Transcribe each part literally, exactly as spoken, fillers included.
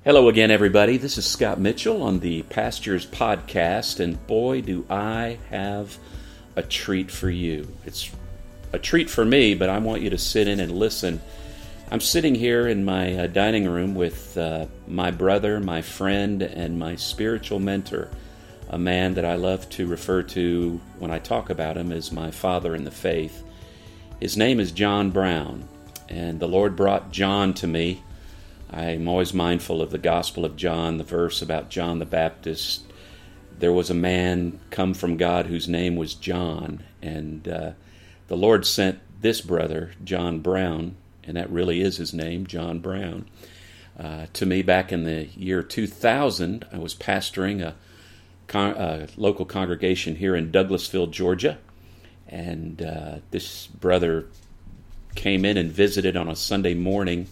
Hello again, everybody. This is Scott Mitchell on the Pastures Podcast, and boy, do I have a treat for you. It's a treat for me, but I want you to sit in and listen. I'm sitting here in my uh, dining room with uh, my brother, my friend, and my spiritual mentor, a man that I love to refer to when I talk about him as my father in the faith. His name is John Brown, and the Lord brought John to me. I'm always mindful of the Gospel of John, the verse about John the Baptist. There was a man come from God whose name was John, and uh, the Lord sent this brother, John Brown, and that really is his name, John Brown, uh, to me back in the year two thousand. I was pastoring a, con- a local congregation here in Douglasville, Georgia, and uh, this brother came in and visited on a Sunday morning.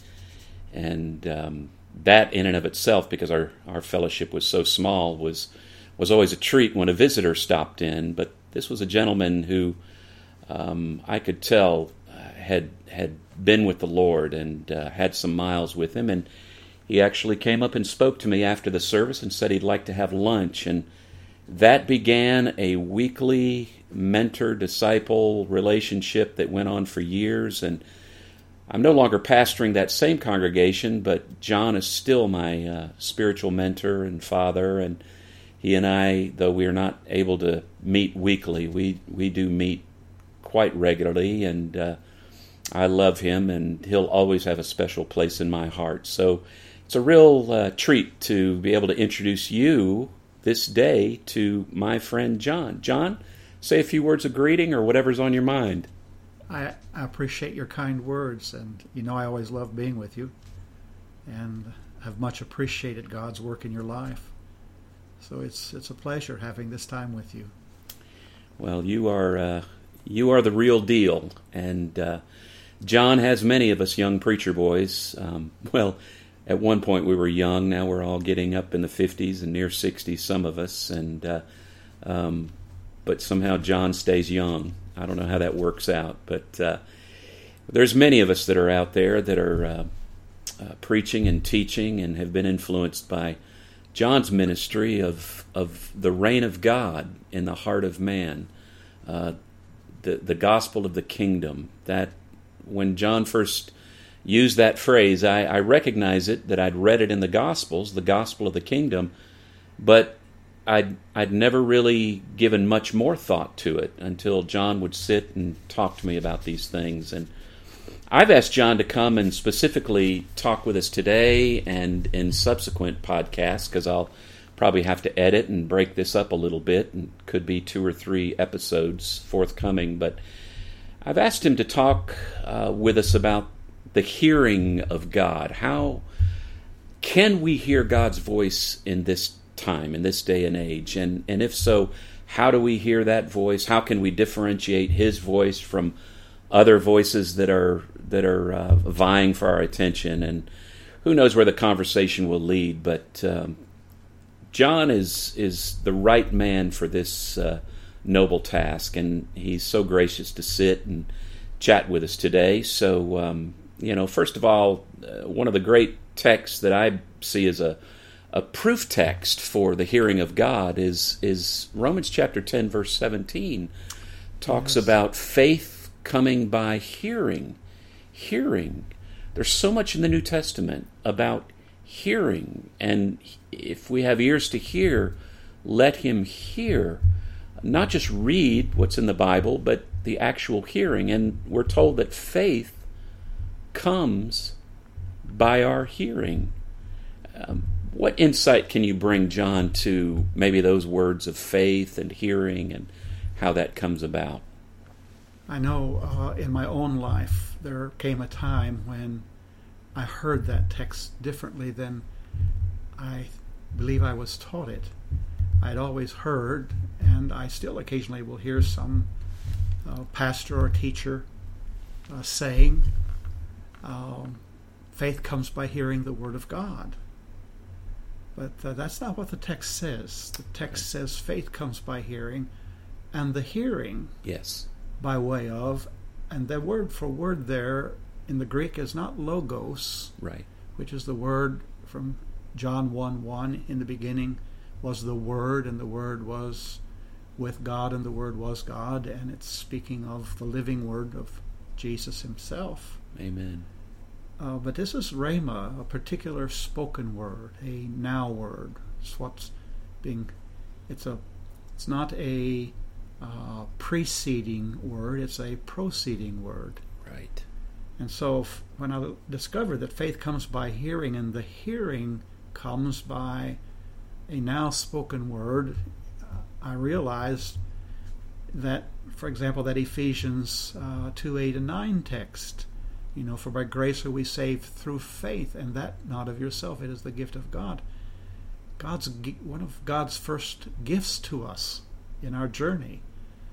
And um, that in and of itself, because our, our fellowship was so small, was was always a treat when a visitor stopped in. But this was a gentleman who um, I could tell uh, had had been with the Lord and uh, had some miles with him. And he actually came up and spoke to me after the service and said he'd like to have lunch. And that began a weekly mentor-disciple relationship that went on for years. And I'm no longer pastoring that same congregation, but John is still my uh, spiritual mentor and father, and he and I, though we are not able to meet weekly, we, we do meet quite regularly, and uh, I love him, and he'll always have a special place in my heart. So it's a real uh, treat to be able to introduce you this day to my friend John. John, say a few words of greeting or whatever's on your mind. I, I appreciate your kind words, and you know I always love being with you, and have much appreciated God's work in your life. So it's it's a pleasure having this time with you. Well, you are uh, you are the real deal, and uh, John has many of us young preacher boys. Um, well, at one point we were young. Now we're all getting up in the fifties and near sixties, some of us, and uh, um, but somehow John stays young. I don't know how that works out, but uh, there's many of us that are out there that are uh, uh, preaching and teaching and have been influenced by John's ministry of of the reign of God in the heart of man, uh, the the gospel of the kingdom. That when John first used that phrase, I, I recognize it, that I'd read it in the Gospels, the gospel of the kingdom, but I'd, I'd never really given much more thought to it until John would sit and talk to me about these things. And I've asked John to come and specifically talk with us today and in subsequent podcasts, because I'll probably have to edit and break this up a little bit, and could be two or three episodes forthcoming. But I've asked him to talk uh, with us about the hearing of God. How can we hear God's voice in this time, in this day and age? And and if so, how do we hear that voice? How can we differentiate his voice from other voices that are that are uh, vying for our attention? And who knows where the conversation will lead? But um, John is is the right man for this uh, noble task, and he's so gracious to sit and chat with us today. So um, you know, first of all, uh, one of the great texts that I see as a A proof text for the hearing of God is is Romans chapter ten, verse seventeen. Talks yes. about faith coming by hearing. Hearing. There's so much in the New Testament about hearing. And if we have ears to hear, let him hear. Not just read what's in the Bible, but the actual hearing. And we're told that faith comes by our hearing. Um, What insight can you bring, John, to maybe those words of faith and hearing and how that comes about? I know uh, in my own life there came a time when I heard that text differently than I believe I was taught it. I'd always heard, and I still occasionally will hear some uh, pastor or teacher uh, saying, um, faith comes by hearing the Word of God. But uh, that's not what the text says. The text says faith comes by hearing, and the hearing yes. by way of, and the word for word there in the Greek is not logos, right, which is the word from John one one, in the beginning was the Word, and the Word was with God, and the Word was God, and it's speaking of the living Word of Jesus himself. Amen. Uh, but this is rhema, a particular spoken word, a now word. It's what's being. It's a. It's not a uh, preceding word. It's a proceeding word. Right. And so, f- when I discovered that faith comes by hearing, and the hearing comes by a now spoken word, uh, I realized that, for example, that Ephesians uh, two eight and nine text. You know, for by grace are we saved through faith, and that not of yourself, it is the gift of God. God's one of God's first gifts to us in our journey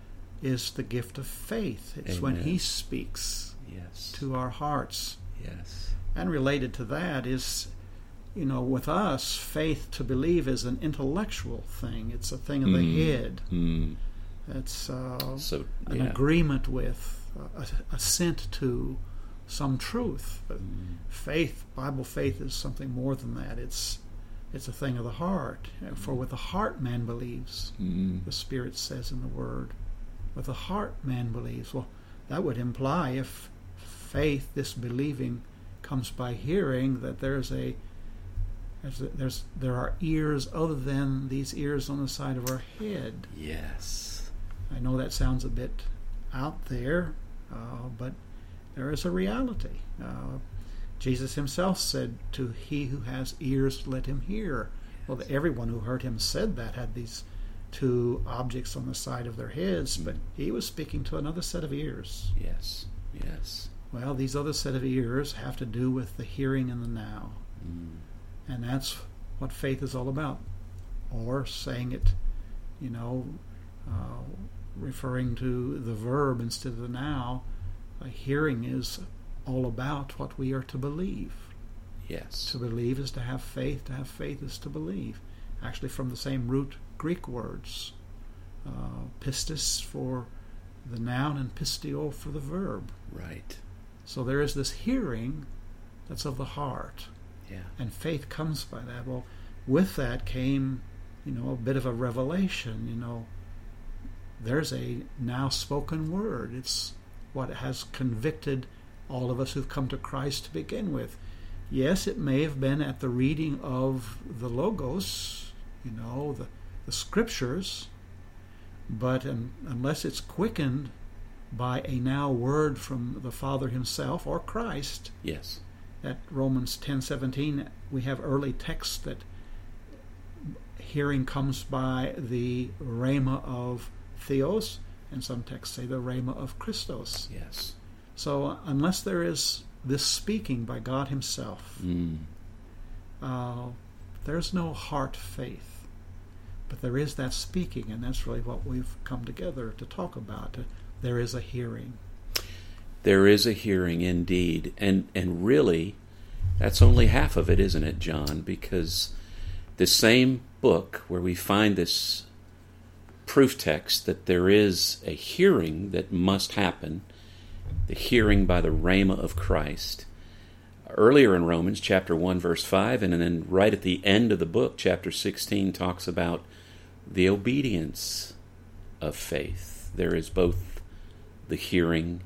is the gift of faith. It's Amen. when He speaks Yes. to our hearts. Yes. And related to that is, you know, with us, faith to believe is an intellectual thing. It's a thing of the Mm. head. Mm. It's uh, So, an yeah. agreement with, uh, assent to some truth. But Mm. faith, Bible faith, is something more than that. It's it's a thing of the heart. For with the heart man believes, Mm. the Spirit says in the Word. With the heart man believes. Well, that would imply, if faith, this believing, comes by hearing, that there's a there's, a, there's there are ears other than these ears on the side of our head. Yes. I know that sounds a bit out there, uh, but there is a reality. Uh, Jesus himself said, to he who has ears, let him hear. Well, everyone who heard him said that had these two objects on the side of their heads, but he was speaking to another set of ears. Yes. Yes. Well, these other set of ears have to do with the hearing in the now. Mm. And that's what faith is all about. Or saying it, you know, uh, referring to the verb instead of the now, uh, hearing is all about what we are to believe. Yes. To believe is to have faith. To have faith is to believe. Actually, from the same root Greek words. Uh, pistis for the noun and pistio for the verb. Right. So there is this hearing that's of the heart. Yeah. And faith comes by that. Well, with that came, you know, a bit of a revelation. You know, there's a now spoken word. It's what has convicted all of us who've come to Christ to begin with. Yes, it may have been at the reading of the Logos, you know, the, the Scriptures, but un, unless it's quickened by a now word from the Father himself or Christ. Yes. At Romans ten seventeen, we have early texts that hearing comes by the rhema of Theos, and some texts say the rhema of Christos. Yes. So unless there is this speaking by God himself, Mm. uh, there's no heart faith. But there is that speaking, and that's really what we've come together to talk about. There is a hearing. There is a hearing indeed. And and really, that's only half of it, isn't it, John? Because the same book where we find this proof text that there is a hearing that must happen, the hearing by the rhema of Christ, earlier in Romans chapter one, verse five, and then right at the end of the book, chapter sixteen, talks about the obedience of faith. There is both the hearing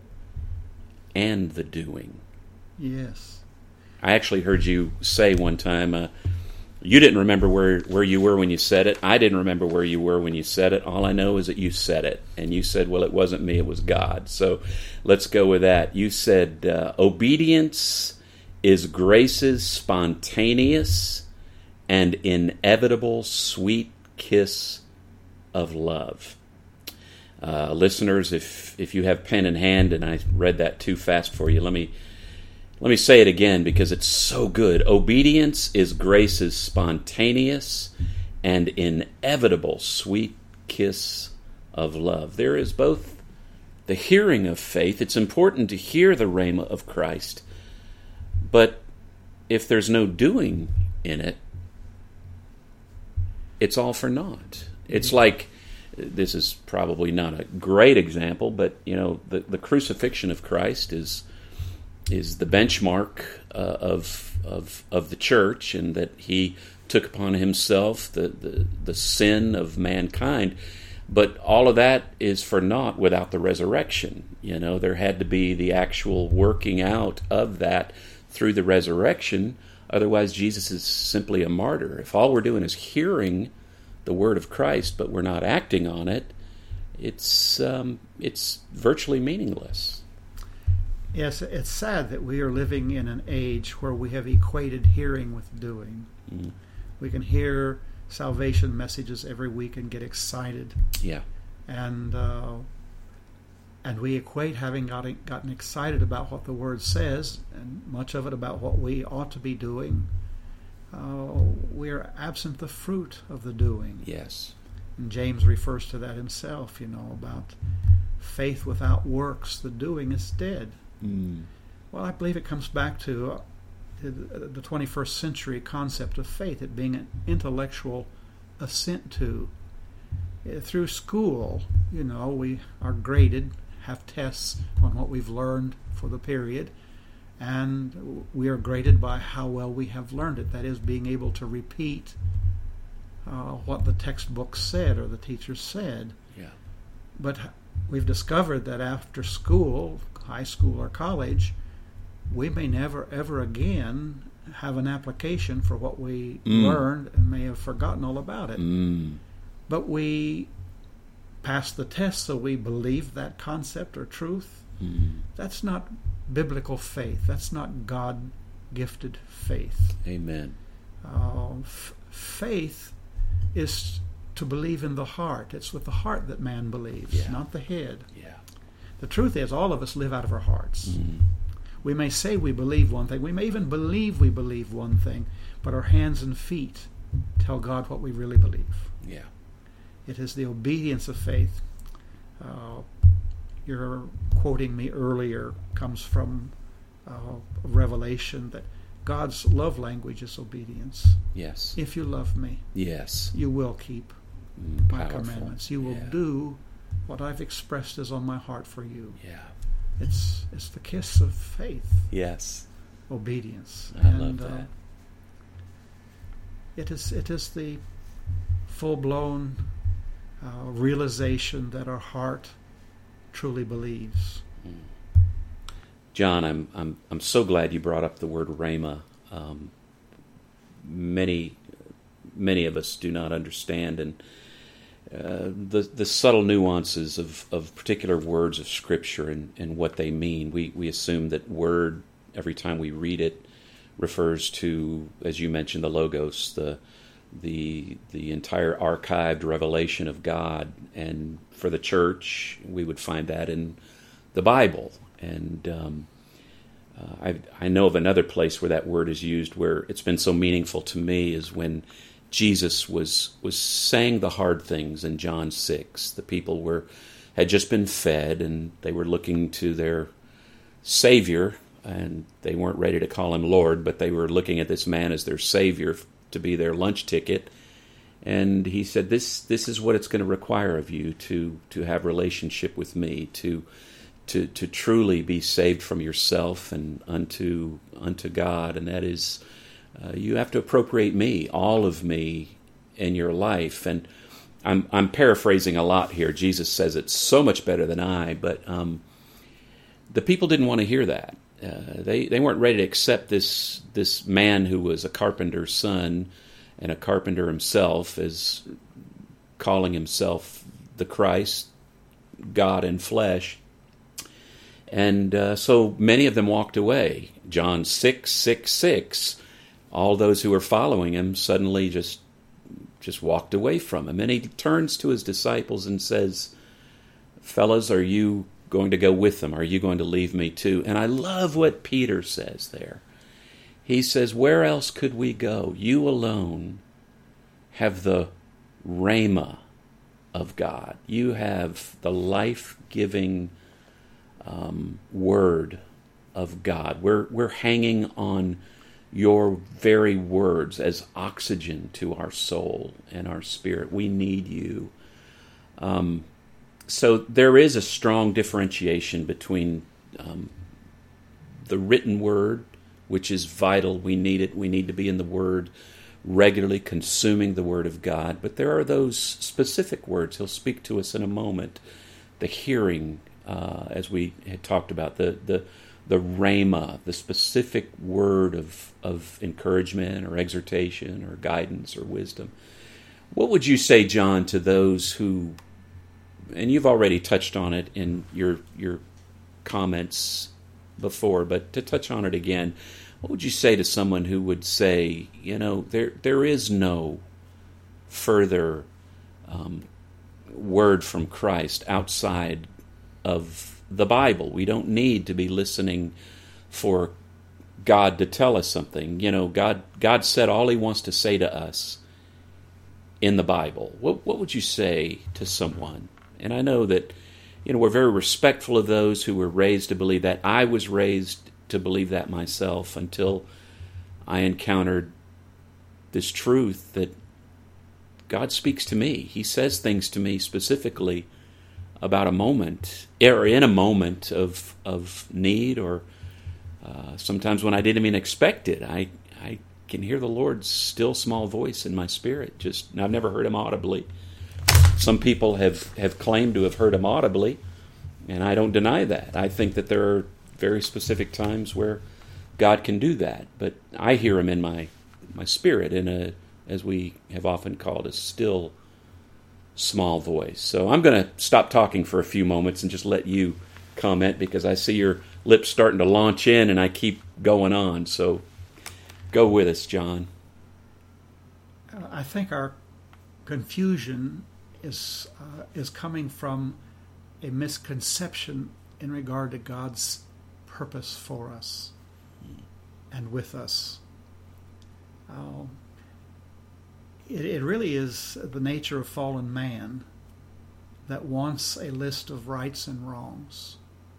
and the doing. Yes. I actually heard you say one time, uh, you didn't remember where, where you were when you said it. I didn't remember where you were when you said it. All I know is that you said it. And you said, well, it wasn't me, it was God. So let's go with that. You said, uh, obedience is grace's spontaneous and inevitable sweet kiss of love. Uh, listeners, if if you have pen in hand, and I read that too fast for you, let me let me say it again because it's so good. Obedience is grace's spontaneous and inevitable sweet kiss of love. There is both the hearing of faith. It's important to hear the rhema of Christ, but if there's no doing in it, it's all for naught. It's like, this is probably not a great example, but you know, the, the crucifixion of Christ is is the benchmark uh, of of of the church, and that he took upon himself the, the the sin of mankind. But all of that is for naught without the resurrection. You know, there had to be the actual working out of that through the resurrection. Otherwise, Jesus is simply a martyr. If all we're doing is hearing the word of Christ, but we're not acting on it, it's um, it's virtually meaningless. Yes, it's sad that we are living in an age where we have equated hearing with doing. Mm. We can hear salvation messages every week and get excited. Yeah. And uh, and we equate having gotten, gotten excited about what the Word says, and much of it about what we ought to be doing. Uh, we are absent the fruit of the doing. Yes. And James refers to that himself, you know, about faith without works, the doing is dead. Mm. Well, I believe it comes back to uh, the twenty-first century concept of faith, it being an intellectual assent to. Uh, through school, you know, we are graded, have tests on what we've learned for the period, and we are graded by how well we have learned it. That is, being able to repeat uh, what the textbook said or the teacher said. Yeah. But we've discovered that after school, high school or college, we may never ever again have an application for what we mm. learned and may have forgotten all about it. Mm. But we passed the test, so we believe that concept or truth. Mm. That's not biblical faith. That's not God-gifted faith. Amen. Uh, f- faith is to believe in the heart. It's with the heart that man believes, yeah. not the head. Yeah. The truth is, all of us live out of our hearts. Mm. We may say we believe one thing. We may even believe we believe one thing, but our hands and feet tell God what we really believe. Yeah. It is the obedience of faith. Uh, your quoting me earlier comes from uh, Revelation that God's love language is obedience. Yes. If you love me, yes, you will keep mm, my powerful. commandments. You will yeah. do what I've expressed is on my heart for you. Yeah. It's it's the kiss of faith. Yes. Obedience. I and, love that. Uh, it is it is the full-blown uh, realization that our heart truly believes. Mm. John, I'm I'm I'm so glad you brought up the word rhema. Um, many many of us do not understand, and uh, the the subtle nuances of, of particular words of Scripture and, and what they mean. We we assume that word, every time we read it, refers to, as you mentioned, the Logos, the the the entire archived revelation of God. And for the church, we would find that in the Bible. And um, uh, I I know of another place where that word is used, where it's been so meaningful to me, is when Jesus was was saying the hard things in John six. The people were had just been fed, and they were looking to their Savior, and they weren't ready to call him Lord, but they were looking at this man as their Savior to be their lunch ticket. And he said, "This this is what it's going to require of you to to have relationship with me, to to to truly be saved from yourself and unto unto God, and that is." Uh, you have to appropriate me, all of me, in your life. And I'm I'm paraphrasing a lot here. Jesus says it so much better than I, but um, the people didn't want to hear that. Uh, they they weren't ready to accept this this man who was a carpenter's son and a carpenter himself as calling himself the Christ, God in flesh. And uh, so many of them walked away. John six, six, six. All those who were following him suddenly just just walked away from him. And he turns to his disciples and says, "Fellas, are you going to go with them? Are you going to leave me too?" And I love what Peter says there. He says, "Where else could we go? You alone have the rhema of God. You have the life-giving um, word of God. We're we're hanging on your very words as oxygen to our soul and our spirit. We need you." Um, so there is a strong differentiation between um, the written word, which is vital. We need it. We need to be in the Word regularly, consuming the Word of God. But there are those specific words. He'll speak to us in a moment. The hearing, uh, as we had talked about, the the the rhema, the specific word of of encouragement or exhortation or guidance or wisdom. What would you say, John, to those who, and you've already touched on it in your your comments before, but to touch on it again, what would you say to someone who would say, you know, there there is no further um, word from Christ outside of the Bible? We don't need to be listening for God to tell us something. You know, God God said all He wants to say to us in the Bible. What what would you say to someone? And I know that, you know, we're very respectful of those who were raised to believe that. I was raised to believe that myself until I encountered this truth that God speaks to me. He says things to me specifically about a moment, or in a moment of of need, or uh, sometimes when I didn't even expect it. I I can hear the Lord's still small voice in my spirit. Just I've never heard Him audibly. Some people have, have claimed to have heard Him audibly, and I don't deny that. I think that there are very specific times where God can do that, but I hear Him in my my spirit in a, as we have often called, a still small voice. So I'm going to stop talking for a few moments and just let you comment, because I see your lips starting to launch in and I keep going on. So go with us, John. I think our confusion is uh, is coming from a misconception in regard to God's purpose for us and with us. Uh, it, it really is the nature of fallen man that wants a list of rights and wrongs.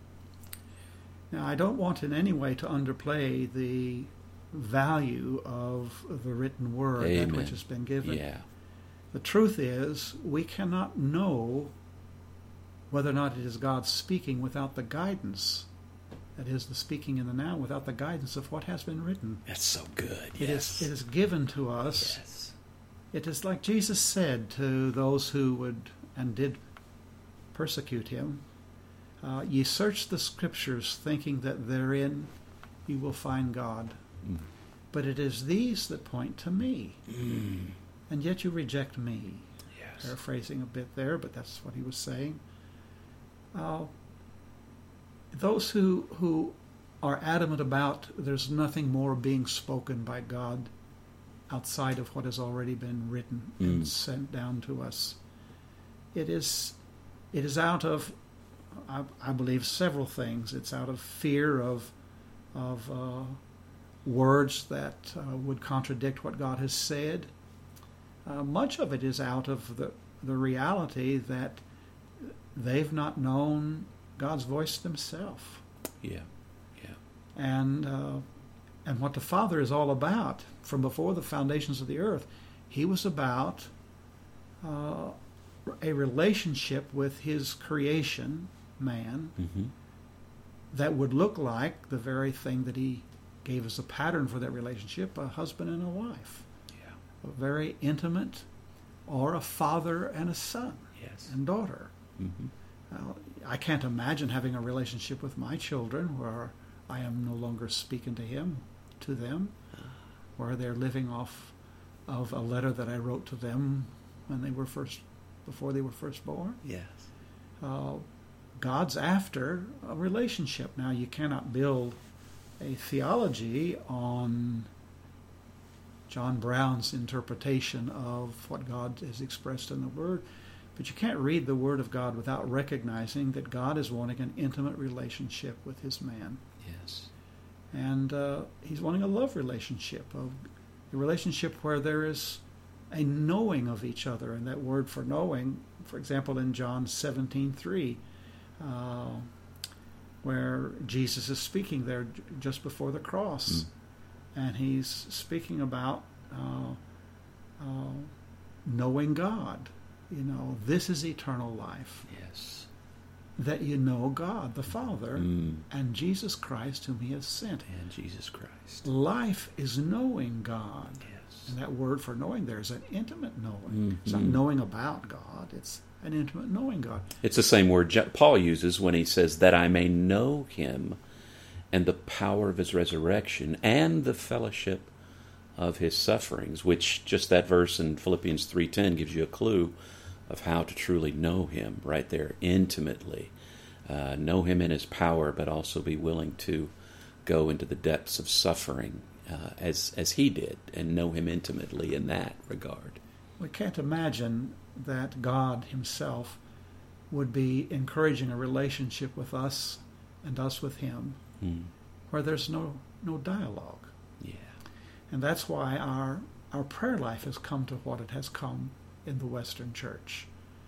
Now, I don't want in any way to underplay the value of the written word, Amen. that which has been given. Yeah. The truth is, we cannot know whether or not it is God speaking without the guidance, that is, the speaking in the now, without the guidance of what has been written. That's so good. It Yes. is, it is given to us. Yes. It is like Jesus said to those who would and did persecute Him, uh, ye search the Scriptures, thinking that therein you will find God. Mm. But it is these that point to me. Mm. And yet you reject me. Yes. Paraphrasing a bit there, but that's what he was saying. Uh, those who who are adamant about there's nothing more being spoken by God outside of what has already been written mm. and sent down to us. It is it is out of, I, I believe, several things. It's out of fear of of uh, words that uh, would contradict what God has said. Uh, much of it is out of the, the reality that they've not known God's voice themselves. Yeah, yeah. And uh, and what the Father is all about, from before the foundations of the earth, He was about uh, a relationship with His creation, man, Mm-hmm. that would look like the very thing that He gave us a pattern for that relationship, a husband and a wife. A very intimate, or a father and a son Yes. and daughter. Mm-hmm. Now, I can't imagine having a relationship with my children where I am no longer speaking to him, to them, where they're living off of a letter that I wrote to them when they were first, before they were first born. Yes. Uh, God's after a relationship. Now, you cannot build a theology on John Brown's interpretation of what God has expressed in the Word. But you can't read the Word of God without recognizing that God is wanting an intimate relationship with His man. Yes. And uh, He's wanting a love relationship, a, a relationship where there is a knowing of each other. And that word for knowing, for example, in John seventeen three, uh, where Jesus is speaking there just before the cross. Mm. And He's speaking about uh, uh, knowing God. You know, this is eternal life. Yes. that you know God the Father Mm. and Jesus Christ whom he has sent. And Jesus Christ. Life is knowing God. Yes. And that word for knowing there is an intimate knowing. Mm-hmm. It's not knowing about God. It's an intimate knowing God. It's the same word Je- Paul uses when he says, that I may know him and the power of his resurrection and the fellowship of his sufferings, which just that verse in Philippians three ten gives you a clue of how to truly know him right there intimately. Uh, know him in his power, but also be willing to go into the depths of suffering uh, as as he did, and know him intimately in that regard. We can't imagine that God himself would be encouraging a relationship with us and us with him Mm. where there's no, no dialogue. Yeah. And that's why our, our prayer life has come to what it has come in the Western Church.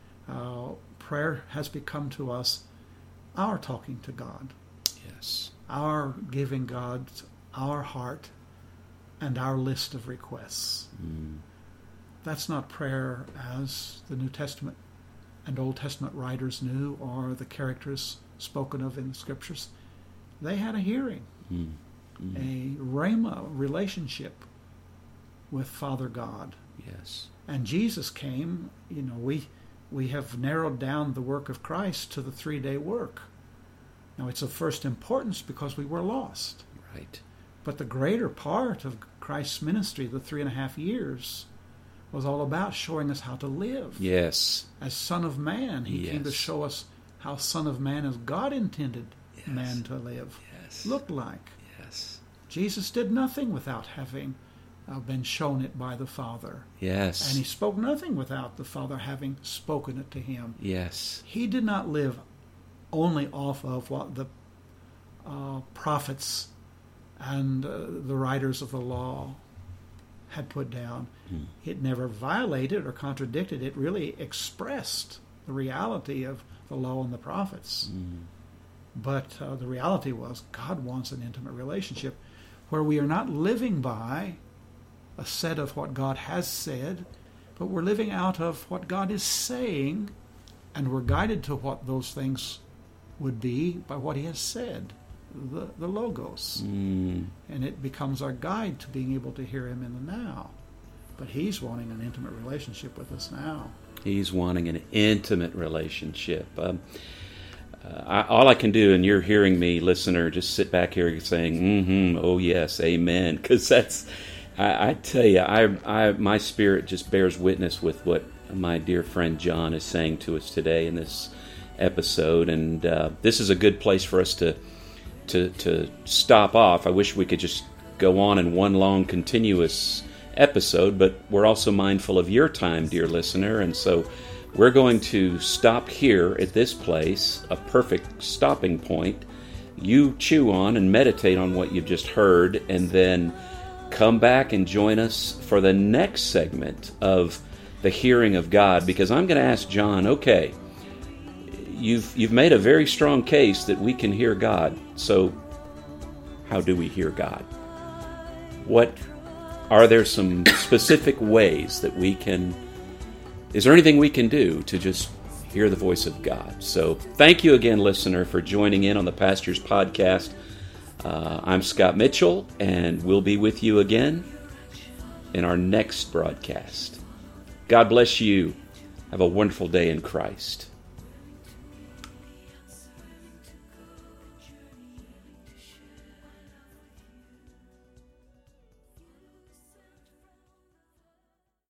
Uh, prayer has become to us our talking to God, Yes. our giving God our heart and our list of requests. Mm. That's not prayer as the New Testament and Old Testament writers knew, or the characters spoken of in the Scriptures. They had a hearing, Mm. Mm. a rhema relationship with Father God. Yes. And Jesus came, you know, we we have narrowed down the work of Christ to the three-day work. Now, it's of first importance because we were lost. Right. But the greater part of Christ's ministry, the three and a half years, was all about showing us how to live. Yes. As Son of Man, he came to Yes. show us how Son of Man, as God intended Yes. man to live, Yes. looked like. Yes. Jesus did nothing without having uh, been shown it by the Father. Yes. And he spoke nothing without the Father having spoken it to him. Yes. He did not live only off of what the uh, prophets and uh, the writers of the law had put down. Mm. It never violated or contradicted. It really expressed the reality of the law and the prophets. Mm. But uh, the reality was God wants an intimate relationship where we are not living by a set of what God has said, but we're living out of what God is saying, and we're guided to what those things would be by what he has said, the, the Logos. Mm. And it becomes our guide to being able to hear him in the now. But he's wanting an intimate relationship with us now. He's wanting an intimate relationship. Um, uh, I, all I can do, and you're hearing me, listener, just sit back here saying, mm-hmm, oh yes, amen, because that's, I, I tell you, I, I, my spirit just bears witness with what my dear friend John is saying to us today in this episode, and uh, this is a good place for us to, to, to stop off. I wish we could just go on in one long, continuous episode, but we're also mindful of your time, dear listener, and so we're going to stop here at this place, a perfect stopping point. You chew on and meditate on what you've just heard, and then come back and join us for the next segment of the hearing of God, because I'm going to ask John, okay, you've you've made a very strong case that we can hear God, so how do we hear God? What are there some specific ways that we can, is there anything we can do to just hear the voice of God? So thank you again, listener, for joining in on the Pastors Podcast. Uh, I'm Scott Mitchell, and we'll be with you again in our next broadcast. God bless you. Have a wonderful day in Christ.